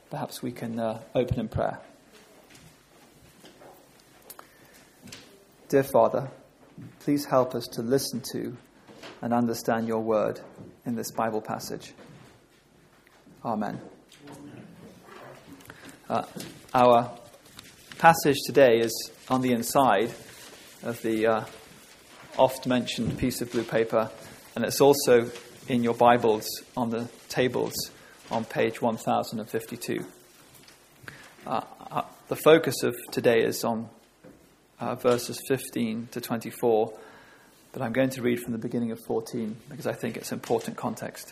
Perhaps we can open in prayer. Dear Father, please help us to listen to and understand your word in this Bible passage. Amen. Our passage today is on the inside of the oft-mentioned piece of blue paper, and it's also in your Bibles on the tables on page 1052. The focus of today is on verses 15 to 24, but I'm going to read from the beginning of 14 because I think it's important context.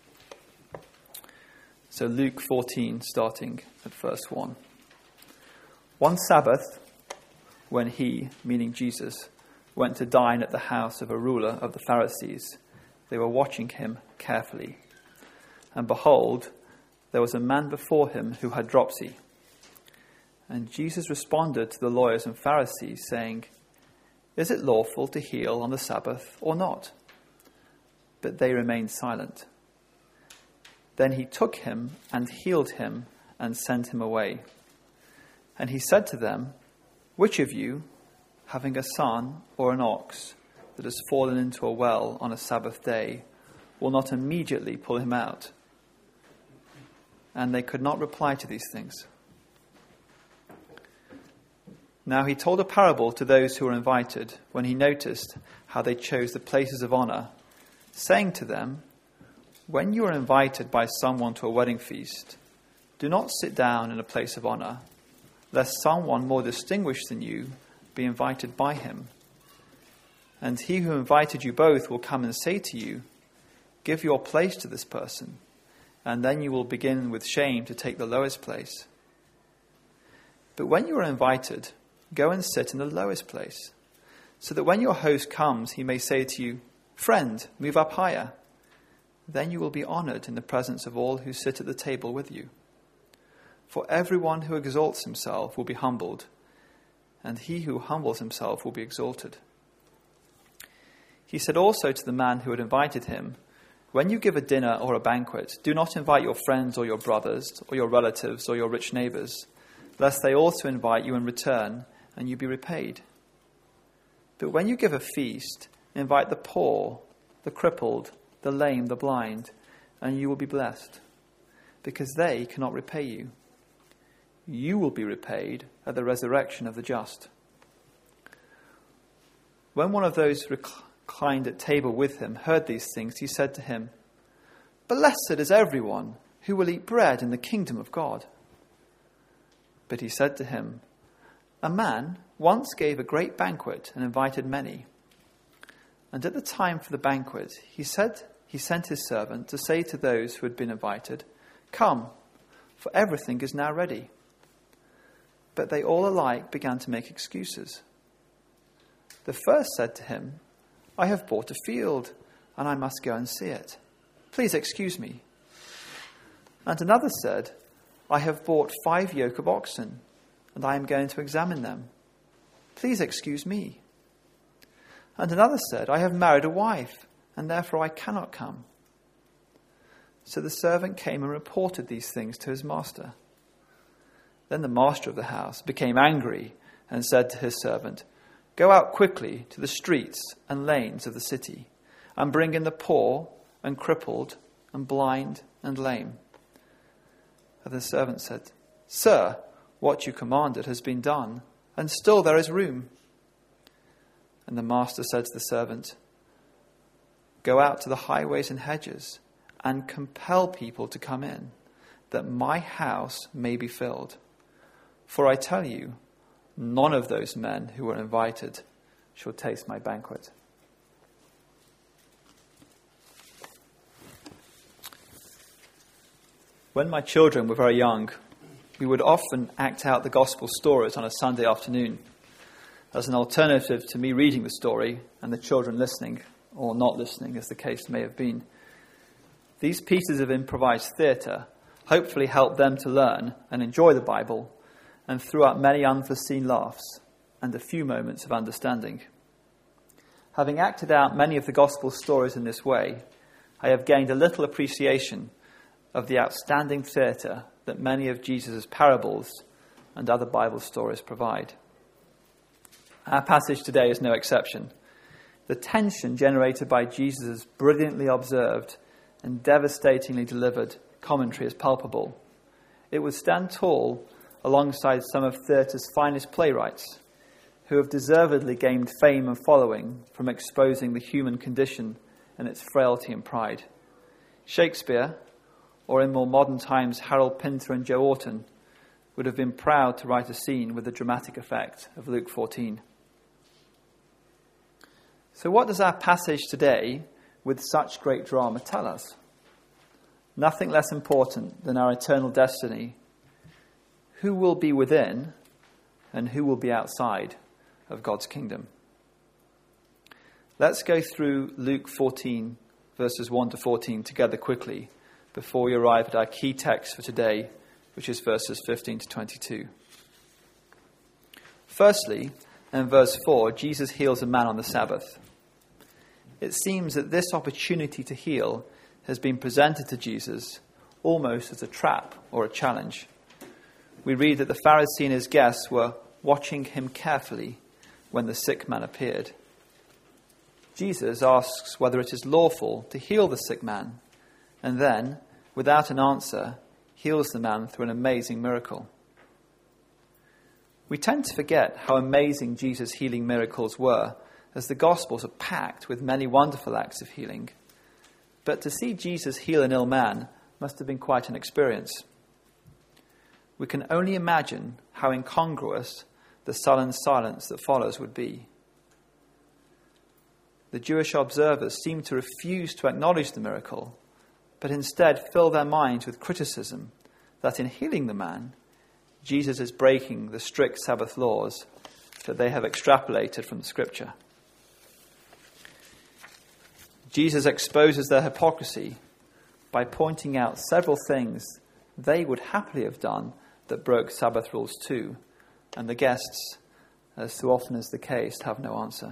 So Luke 14, starting at verse 1. One Sabbath, when he, meaning Jesus, went to dine at the house of a ruler of the Pharisees, they were watching him carefully. And behold, there was a man before him who had dropsy. And Jesus responded to the lawyers and Pharisees, saying, "Is it lawful to heal on the Sabbath or not?" But they remained silent. Then he took him and healed him and sent him away. And he said to them, "Which of you, having a son or an ox that has fallen into a well on a Sabbath day, will not immediately pull him out?" And they could not reply to these things. Now he told a parable to those who were invited when he noticed how they chose the places of honor, saying to them, "When you are invited by someone to a wedding feast, do not sit down in a place of honor, lest someone more distinguished than you be invited by him. And he who invited you both will come and say to you, 'Give your place to this person,' and then you will begin with shame to take the lowest place. But when you are invited, go and sit in the lowest place, so that when your host comes, he may say to you, 'Friend, move up higher.' Then you will be honored in the presence of all who sit at the table with you. For everyone who exalts himself will be humbled, and he who humbles himself will be exalted." He said also to the man who had invited him, "When you give a dinner or a banquet, do not invite your friends or your brothers or your relatives or your rich neighbors, lest they also invite you in return and you be repaid. But when you give a feast, invite the poor, the crippled, the lame, the blind, and you will be blessed, because they cannot repay you. You will be repaid at the resurrection of the just." When one of those reclined at table with him heard these things, he said to him, "Blessed is everyone who will eat bread in the kingdom of God." But he said to him, "A man once gave a great banquet and invited many. And at the time for the banquet, he sent his servant to say to those who had been invited, 'Come, for everything is now ready.' But they all alike began to make excuses. The first said to him, 'I have bought a field, and I must go and see it. Please excuse me.' And another said, 'I have bought 5 yoke of oxen, and I am going to examine them. Please excuse me.' And another said, 'I have married a wife, and therefore I cannot come.' So the servant came and reported these things to his master. Then the master of the house became angry and said to his servant, 'Go out quickly to the streets and lanes of the city, and bring in the poor and crippled and blind and lame.' And the servant said, 'Sir, what you commanded has been done, and still there is room.' And the master said to the servant, 'Go out to the highways and hedges, and compel people to come in, that my house may be filled. For I tell you, none of those men who were invited shall taste my banquet.'" When my children were very young, we would often act out the gospel stories on a Sunday afternoon as an alternative to me reading the story and the children listening, or not listening, as the case may have been. These pieces of improvised theatre hopefully help them to learn and enjoy the Bible, and threw up many unforeseen laughs and a few moments of understanding. Having acted out many of the gospel stories in this way, I have gained a little appreciation of the outstanding theatre that many of Jesus' parables and other Bible stories provide. Our passage today is no exception. The tension generated by Jesus' brilliantly observed and devastatingly delivered commentary is palpable. It would stand tall alongside some of theatre's finest playwrights, who have deservedly gained fame and following from exposing the human condition and its frailty and pride. Shakespeare, or in more modern times Harold Pinter and Joe Orton, would have been proud to write a scene with the dramatic effect of Luke 14. So what does our passage today, with such great drama, tell us? Nothing less important than our eternal destiny. Who will be within and who will be outside of God's kingdom? Let's go through Luke 14, verses 1 to 14 together quickly before we arrive at our key text for today, which is verses 15 to 22. Firstly, in verse 4, Jesus heals a man on the Sabbath. It seems that this opportunity to heal has been presented to Jesus almost as a trap or a challenge. We read that the Pharisee and his guests were watching him carefully when the sick man appeared. Jesus asks whether it is lawful to heal the sick man, and then, without an answer, heals the man through an amazing miracle. We tend to forget how amazing Jesus' healing miracles were, as the Gospels are packed with many wonderful acts of healing. But to see Jesus heal an ill man must have been quite an experience. We can only imagine how incongruous the sullen silence that follows would be. The Jewish observers seem to refuse to acknowledge the miracle, but instead fill their minds with criticism that in healing the man, Jesus is breaking the strict Sabbath laws that they have extrapolated from the Scripture. Jesus exposes their hypocrisy by pointing out several things they would happily have done that broke Sabbath rules too, and the guests, as so often is the case, have no answer.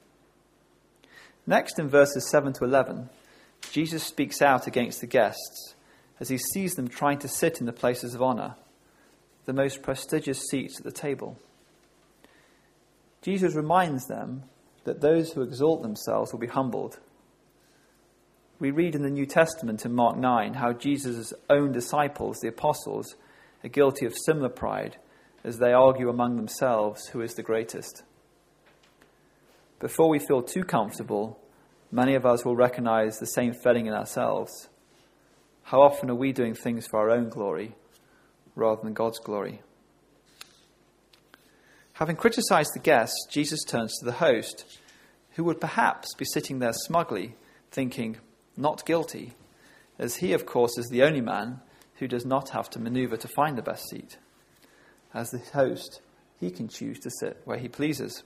Next, in verses 7 to 11, Jesus speaks out against the guests as he sees them trying to sit in the places of honor, the most prestigious seats at the table. Jesus reminds them that those who exalt themselves will be humbled. We read in the New Testament in Mark 9 how Jesus' own disciples, the apostles, are guilty of similar pride as they argue among themselves who is the greatest. Before we feel too comfortable, many of us will recognize the same feeling in ourselves. How often are we doing things for our own glory rather than God's glory? Having criticized the guests, Jesus turns to the host, who would perhaps be sitting there smugly, thinking, not guilty, as he, of course, is the only man who does not have to maneuver to find the best seat. As the host, he can choose to sit where he pleases.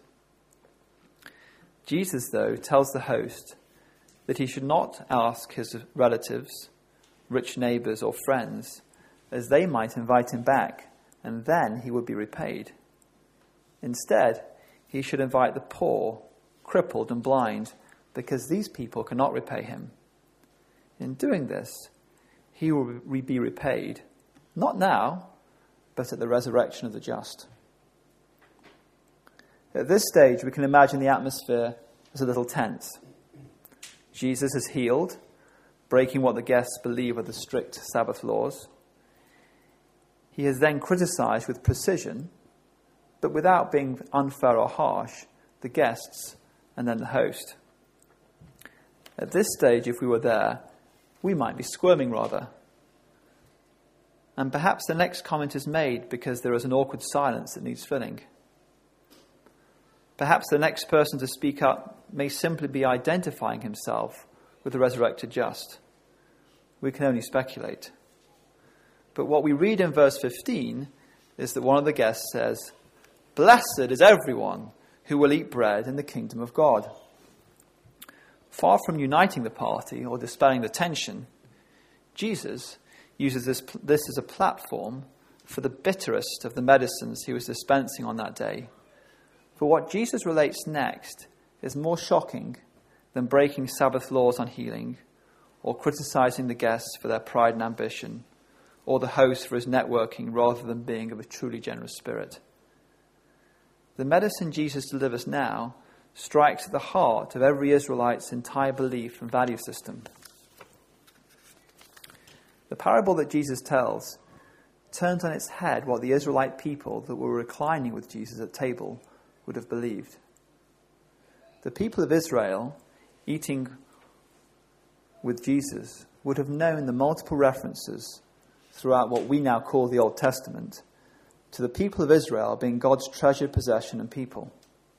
Jesus, though, tells the host that he should not ask his relatives, rich neighbors, or friends, as they might invite him back, and then he would be repaid. Instead, he should invite the poor, crippled, and blind, because these people cannot repay him. In doing this, he will be repaid, not now, but at the resurrection of the just. At this stage, we can imagine the atmosphere as a little tense. Jesus is healed, breaking what the guests believe are the strict Sabbath laws. He is then criticized with precision, but without being unfair or harsh, the guests and then the host. At this stage, if we were there, we might be squirming rather. And perhaps the next comment is made because there is an awkward silence that needs filling. Perhaps the next person to speak up may simply be identifying himself with the resurrected just. We can only speculate. But what we read in verse 15 is that one of the guests says, "Blessed is everyone who will eat bread in the kingdom of God." Far from uniting the party or dispelling the tension, Jesus uses this as a platform for the bitterest of the medicines he was dispensing on that day. For what Jesus relates next is more shocking than breaking Sabbath laws on healing, or criticizing the guests for their pride and ambition, or the host for his networking rather than being of a truly generous spirit. The medicine Jesus delivers now strikes at the heart of every Israelite's entire belief and value system. The parable that Jesus tells turns on its head what the Israelite people that were reclining with Jesus at table would have believed. The people of Israel eating with Jesus would have known the multiple references throughout what we now call the Old Testament to the people of Israel being God's treasured possession and people.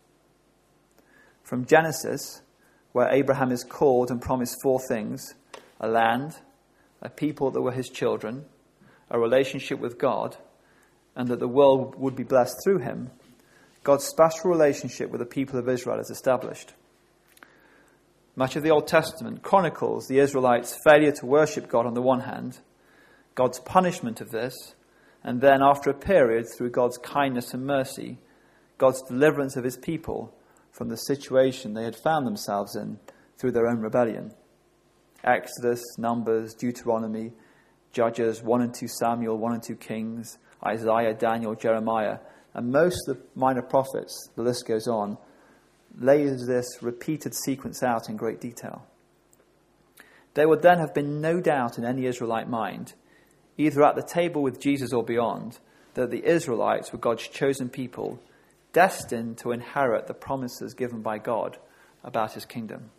From Genesis, where Abraham is called and promised 4 things: a land, a people that were his children, a relationship with God, and that the world would be blessed through him, God's special relationship with the people of Israel is established. Much of the Old Testament chronicles the Israelites' failure to worship God on the one hand, God's punishment of this, and then after a period, through God's kindness and mercy, God's deliverance of his people from the situation they had found themselves in through their own rebellion. Exodus, Numbers, Deuteronomy, Judges, 1 and 2 Samuel, 1 and 2 Kings, Isaiah, Daniel, Jeremiah, and most of the minor prophets, the list goes on, lays this repeated sequence out in great detail. There would then have been no doubt in any Israelite mind, either at the table with Jesus or beyond, that the Israelites were God's chosen people, destined to inherit the promises given by God about his kingdom.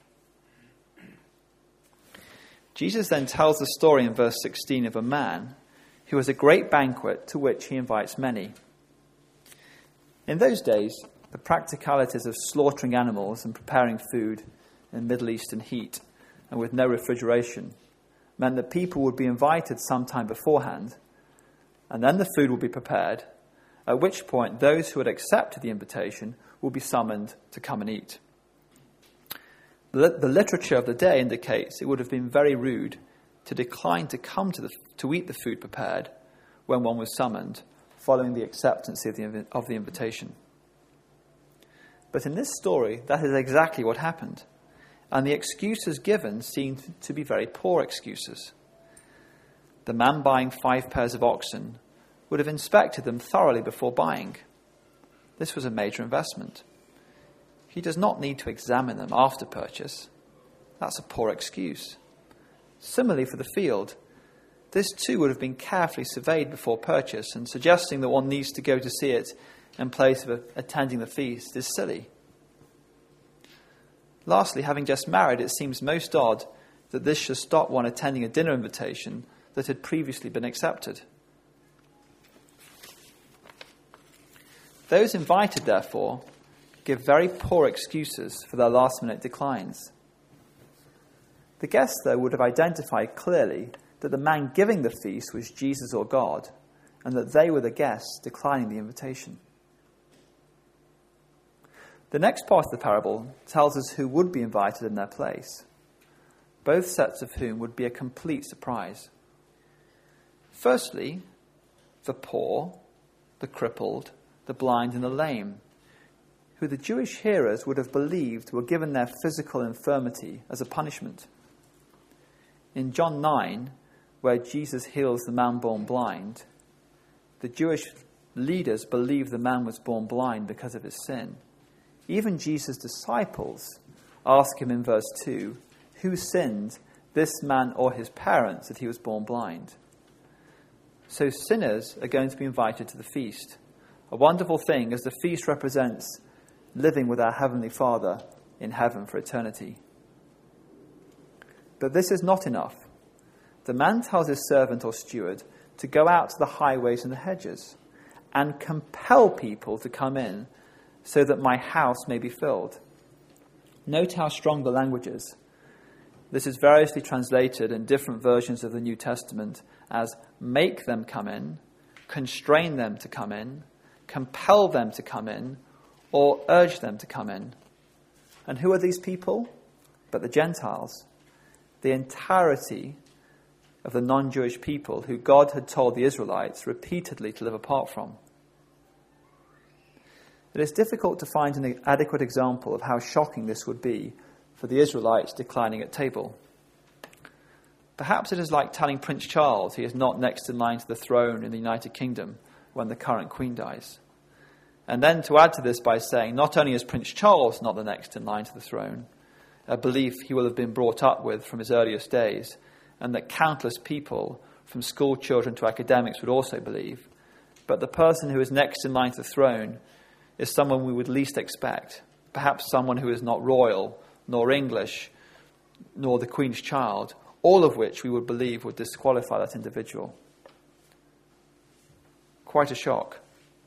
Jesus then tells the story in verse 16 of a man who has a great banquet to which he invites many. In those days, the practicalities of slaughtering animals and preparing food in Middle Eastern heat and with no refrigeration meant that people would be invited sometime beforehand, and then the food would be prepared, at which point those who had accepted the invitation will be summoned to come and eat. The literature of the day indicates it would have been very rude to decline to come to eat the food prepared when one was summoned, following the acceptance of the invitation. But in this story, that is exactly what happened, and the excuses given seemed to be very poor excuses. The man buying 5 pairs of oxen would have inspected them thoroughly before buying. This was a major investment. He does not need to examine them after purchase. That's a poor excuse. Similarly for the field, this too would have been carefully surveyed before purchase, and suggesting that one needs to go to see it in place of attending the feast is silly. Lastly, having just married, it seems most odd that this should stop one attending a dinner invitation that had previously been accepted. Those invited, therefore, give very poor excuses for their last-minute declines. The guests, though, would have identified clearly that the man giving the feast was Jesus or God, and that they were the guests declining the invitation. The next part of the parable tells us who would be invited in their place, both sets of whom would be a complete surprise. Firstly, the poor, the crippled, the blind and the lame, who the Jewish hearers would have believed were given their physical infirmity as a punishment. In John 9, where Jesus heals the man born blind, the Jewish leaders believed the man was born blind because of his sin. Even Jesus' disciples ask him in verse 2, who sinned, this man or his parents, that he was born blind? So sinners are going to be invited to the feast. A wonderful thing, as the feast represents living with our Heavenly Father in heaven for eternity. But this is not enough. The man tells his servant or steward to go out to the highways and the hedges and compel people to come in so that my house may be filled. Note how strong the language is. This is variously translated in different versions of the New Testament as make them come in, constrain them to come in, compel them to come in, or urge them to come in. And who are these people? But the Gentiles, the entirety of the non-Jewish people who God had told the Israelites repeatedly to live apart from. It is difficult to find an adequate example of how shocking this would be for the Israelites declining at table. Perhaps it is like telling Prince Charles he is not next in line to the throne in the United Kingdom when the current Queen dies. And then to add to this by saying not only is Prince Charles not the next in line to the throne, a belief he will have been brought up with from his earliest days, and that countless people, from school children to academics, would also believe, but the person who is next in line to the throne is someone we would least expect, perhaps someone who is not royal, nor English, nor the Queen's child, all of which we would believe would disqualify that individual. Quite a shock.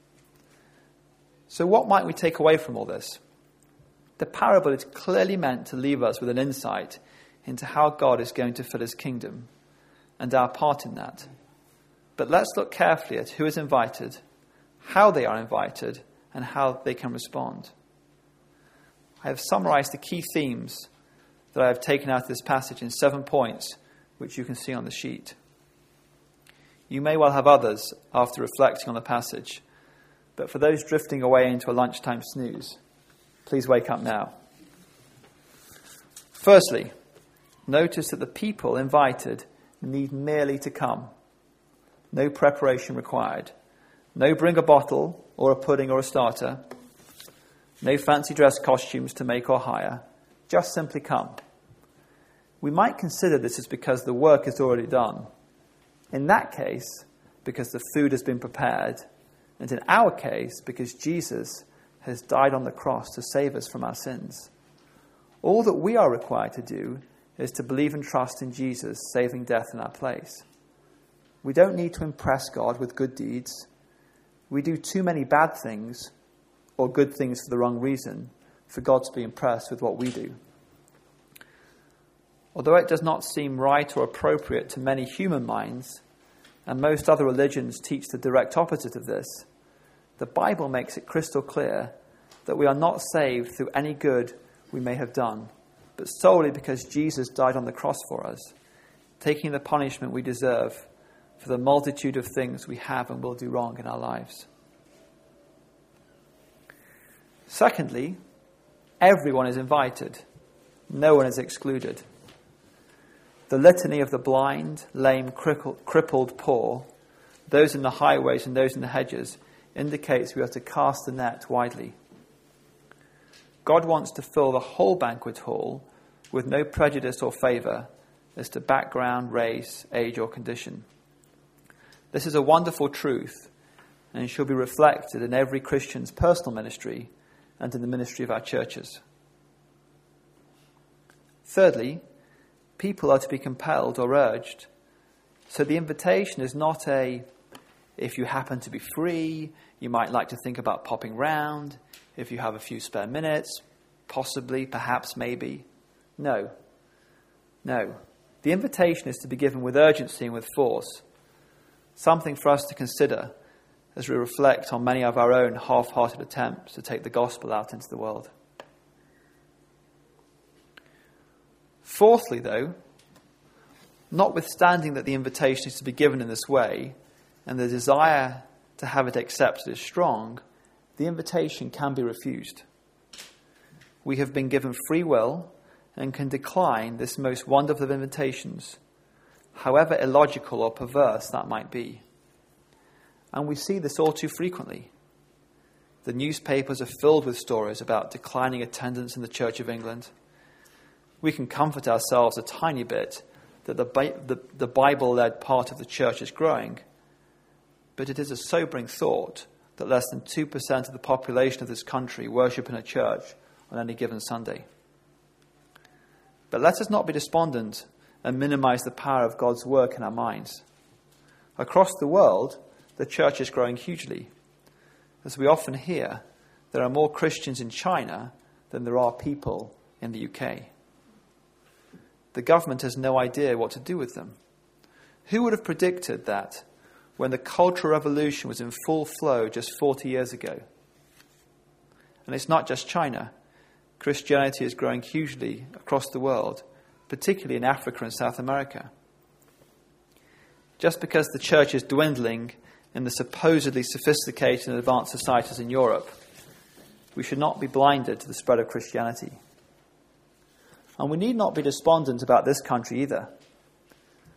So what might we take away from all this? The parable is clearly meant to leave us with an insight into how God is going to fill his kingdom and our part in that. But let's look carefully at who is invited, how they are invited, and how they can respond. I have summarized the key themes that I have taken out of this passage in 7 points, which you can see on the sheet. You may well have others after reflecting on the passage, but for those drifting away into a lunchtime snooze, please wake up now. Firstly, notice that the people invited need merely to come. No preparation required. No bring a bottle or a pudding or a starter. No fancy dress costumes to make or hire. Just simply come. We might consider this as because the work is already done. In that case, because the food has been prepared. And in our case, because Jesus has died on the cross to save us from our sins. All that we are required to do is to believe and trust in Jesus saving death in our place. We don't need to impress God with good deeds. We do too many bad things or good things for the wrong reason for God to be impressed with what we do. Although it does not seem right or appropriate to many human minds, and most other religions teach the direct opposite of this, the Bible makes it crystal clear that we are not saved through any good we may have done, but solely because Jesus died on the cross for us, taking the punishment we deserve for the multitude of things we have and will do wrong in our lives. Secondly, everyone is invited. No one is excluded. The litany of the blind, lame, crippled, poor, those in the highways and those in the hedges, indicates we are to cast the net widely. God wants to fill the whole banquet hall with no prejudice or favour as to background, race, age or condition. This is a wonderful truth and should be reflected in every Christian's personal ministry and in the ministry of our churches. Thirdly, people are to be compelled or urged. So the invitation is not if you happen to be free, you might like to think about popping round. If you have a few spare minutes, possibly, perhaps, maybe. No. The invitation is to be given with urgency and with force. Something for us to consider as we reflect on many of our own half-hearted attempts to take the gospel out into the world. Fourthly, though, notwithstanding that the invitation is to be given in this way, and the desire to have it accepted is strong, the invitation can be refused. We have been given free will and can decline this most wonderful of invitations, however illogical or perverse that might be. And we see this all too frequently. The newspapers are filled with stories about declining attendance in the Church of England. We can comfort ourselves a tiny bit that the Bible-led part of the church is growing, but it is a sobering thought that less than 2% of the population of this country worship in a church on any given Sunday. But let us not be despondent and minimize the power of God's work in our minds. Across the world, the church is growing hugely. As we often hear, there are more Christians in China than there are people in the UK. The government has no idea what to do with them. Who would have predicted that when the Cultural Revolution was in full flow just 40 years ago? And it's not just China. Christianity is growing hugely across the world, particularly in Africa and South America. Just because the church is dwindling in the supposedly sophisticated and advanced societies in Europe, we should not be blinded to the spread of Christianity. And we need not be despondent about this country either.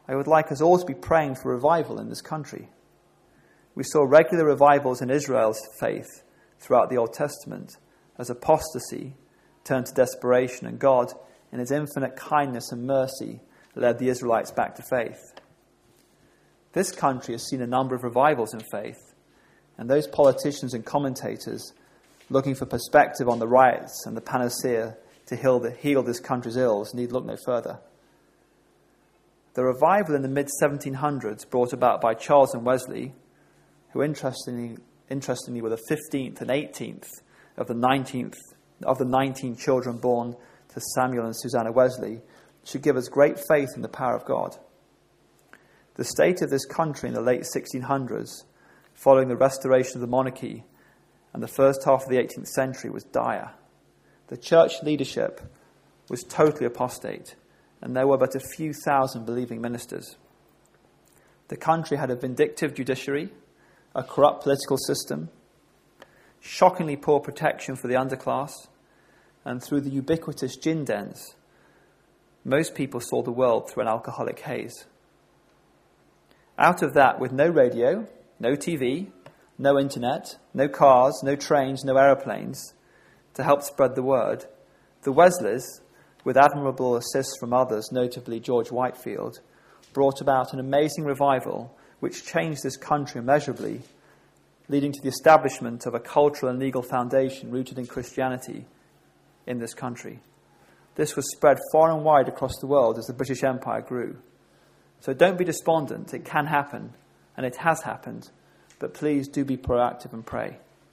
I would like us all to be praying for revival in this country. We saw regular revivals in Israel's faith throughout the Old Testament as apostasy turned to desperation, and God, in his infinite kindness and mercy, led the Israelites back to faith. This country has seen a number of revivals in faith, and those politicians and commentators looking for perspective on the riots and the panacea to heal this country's ills need look no further. The revival in the mid-1700s brought about by Charles and Wesley, who interestingly were the 15th and 18th of the 19 children born to Samuel and Susanna Wesley, should give us great faith in the power of God. The state of this country in the late 1600s, following the restoration of the monarchy and the first half of the 18th century, was dire. The church leadership was totally apostate, and there were but a few thousand believing ministers. The country had a vindictive judiciary, a corrupt political system, shockingly poor protection for the underclass, and through the ubiquitous gin dens, most people saw the world through an alcoholic haze. Out of that, with no radio, no TV, no internet, no cars, no trains, no aeroplanes, to help spread the word, the Wesleys, with admirable assists from others, notably George Whitefield, brought about an amazing revival which changed this country immeasurably, leading to the establishment of a cultural and legal foundation rooted in Christianity in this country. This was spread far and wide across the world as the British Empire grew. So don't be despondent. It can happen, and it has happened, but please do be proactive and pray.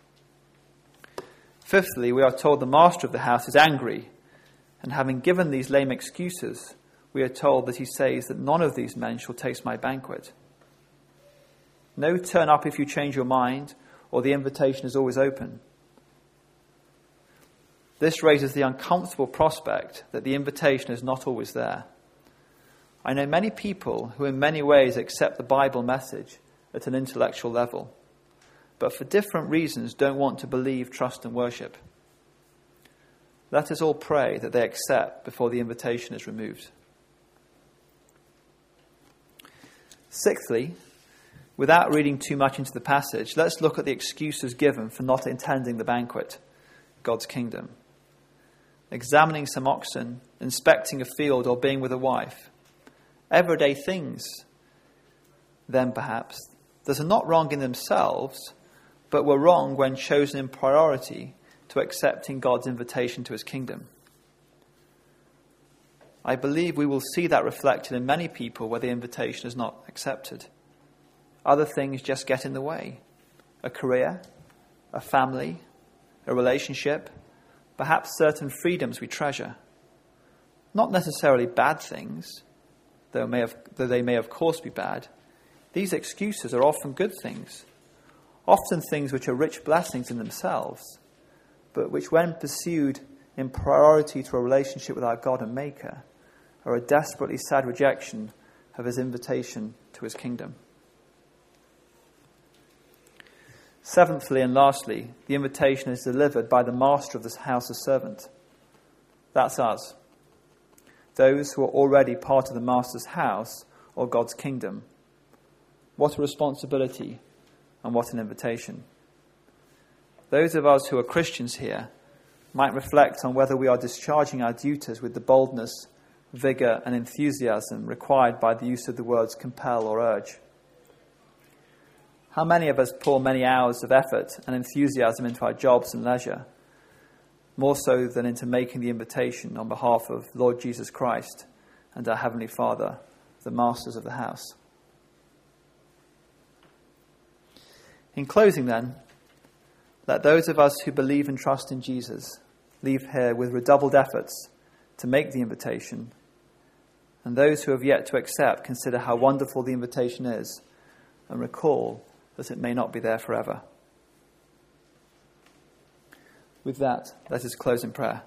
Fifthly, we are told the master of the house is angry, and having given these lame excuses, we are told that he says that none of these men shall taste my banquet. No turn up if you change your mind, or the invitation is always open. This raises the uncomfortable prospect that the invitation is not always there. I know many people who in many ways accept the Bible message at an intellectual level, but for different reasons don't want to believe, trust and worship. Let us all pray that they accept before the invitation is removed. Sixthly, without reading too much into the passage, let's look at the excuses given for not attending the banquet, God's kingdom. Examining some oxen, inspecting a field, or being with a wife. Everyday things, then perhaps, that are not wrong in themselves, but were wrong when chosen in priority to accepting God's invitation to his kingdom. I believe we will see that reflected in many people where the invitation is not accepted. Other things just get in the way. A career, a family, a relationship, perhaps certain freedoms we treasure. Not necessarily bad things, though they may of course be bad. These excuses are often good things, often things which are rich blessings in themselves, but which when pursued in priority to a relationship with our God and Maker, are a desperately sad rejection of his invitation to his kingdom. Seventhly and lastly, the invitation is delivered by the master of this house of servant. That's us. Those who are already part of the master's house or God's kingdom. What a responsibility and what an invitation. Those of us who are Christians here might reflect on whether we are discharging our duties with the boldness, vigour and enthusiasm required by the use of the words compel or urge. How many of us pour many hours of effort and enthusiasm into our jobs and leisure, more so than into making the invitation on behalf of Lord Jesus Christ and our Heavenly Father, the masters of the house? In closing then, let those of us who believe and trust in Jesus leave here with redoubled efforts to make the invitation, and those who have yet to accept consider how wonderful the invitation is and recall that it may not be there forever. With that, let us close in prayer.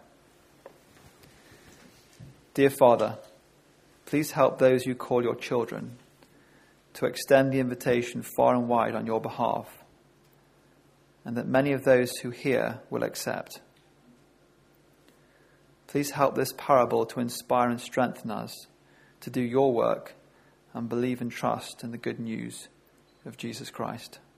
Dear Father, please help those you call your children to extend the invitation far and wide on your behalf, and that many of those who hear will accept. Please help this parable to inspire and strengthen us to do your work and believe and trust in the good news of Jesus Christ.